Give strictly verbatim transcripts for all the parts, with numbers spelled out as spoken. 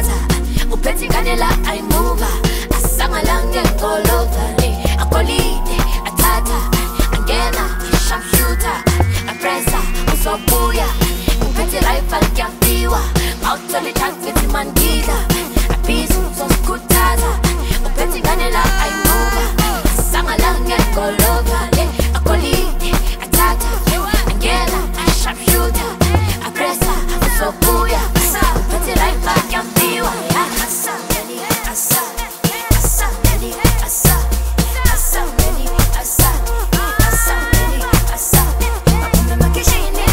soskutaza uphethe ingane la ayimuva asangalange ngolova akolide athatha angena sharpshooter apressa uzobuya uphethe rifle kuyafika awuthole chance ethi mandila abhizi soskutaza uphethe ingane la ayimuva asangalange ngolova akolide athatha angena sharpshooter apressa uzobuya uphethe rifle kuyafika asa asa asa asa asa asa asa asa mapume makishini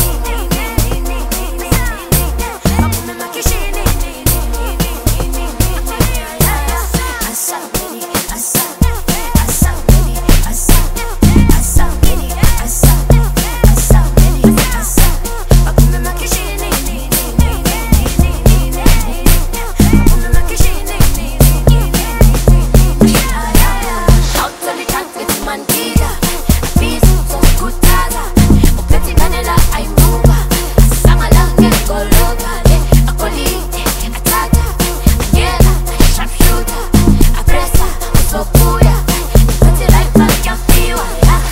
mapume makishini asa asa asa asa asa asa asa asa mapume makishini mapume makishini awuthole chance ethi mandila abhizi soskutaza uphethe ingane la ayimuva asangalange ngolova akolide athatha angena sharpshooter apressa uzobuya uphethe rifle kuyafika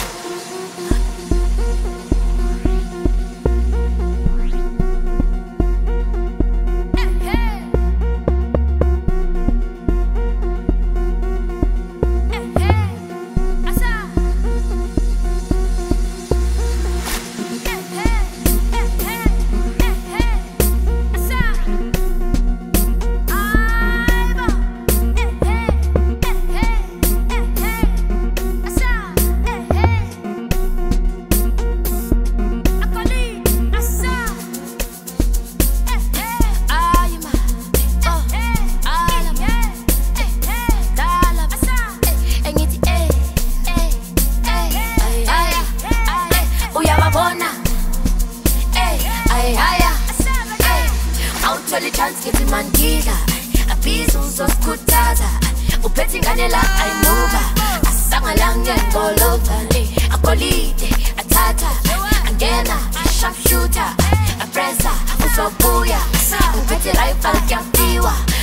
awuthole chance ethi mandila abhizi uzoskutaza uphethe ingane la ayimuva asangalange ngolova akolide athatha angena sharpshooter apressa uzobuya uphethe rifle kuyafika